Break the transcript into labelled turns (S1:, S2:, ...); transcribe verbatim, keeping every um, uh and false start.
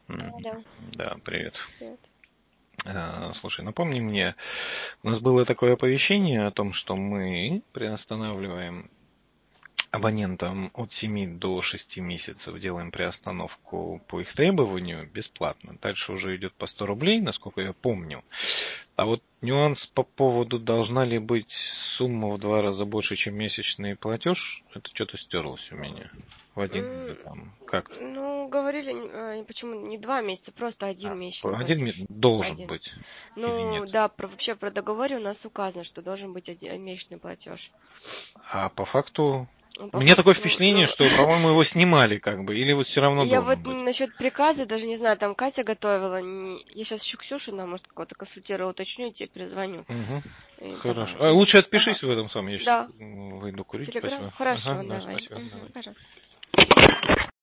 S1: Алло.
S2: Да, привет.
S1: Привет.
S2: А, Слушай, напомни мне, у нас было такое оповещение о том, что мы приостанавливаем абонентам от семи до шести месяцев, делаем приостановку по их требованию бесплатно. Дальше уже идет по сто рублей, насколько я помню. А вот нюанс по поводу, должна ли быть сумма в два раза больше, чем месячный платеж, это что-то стерлось у меня. В один или
S1: М,
S2: там как-то.
S1: Ну, говорили, н- э, почему не два месяца, просто один
S2: А,
S1: месячный
S2: один ме-
S1: платеж.
S2: должен
S1: Один.
S2: быть или
S1: Ну,
S2: нет?
S1: да, про- вообще про договоре у нас указано, что должен быть один месячный платеж.
S2: А по факту...
S1: Ну,
S2: У
S1: по
S2: меня такое
S1: факту, ну,
S2: впечатление,
S1: ну,
S2: что, по-моему, его снимали как бы, или вот все равно
S1: я вот
S2: должен быть.
S1: насчет приказа даже не знаю, там Катя готовила. не- Я сейчас еще Ксюшу, она, может, кого-то консультирую, уточню, и тебе перезвоню.
S2: Угу.
S1: И давай.
S2: Хорошо. А
S1: Мгм.
S2: лучше
S1: Ага.
S2: отпишись в этом самом, я сейчас
S1: Да.
S2: выйду
S1: В
S2: курить.
S1: Телеграм?
S2: Спасибо.
S1: Хорошо,
S2: Ага, да,
S1: давай.
S2: спасибо.
S1: Мгм,
S2: Давай.
S1: пожалуйста.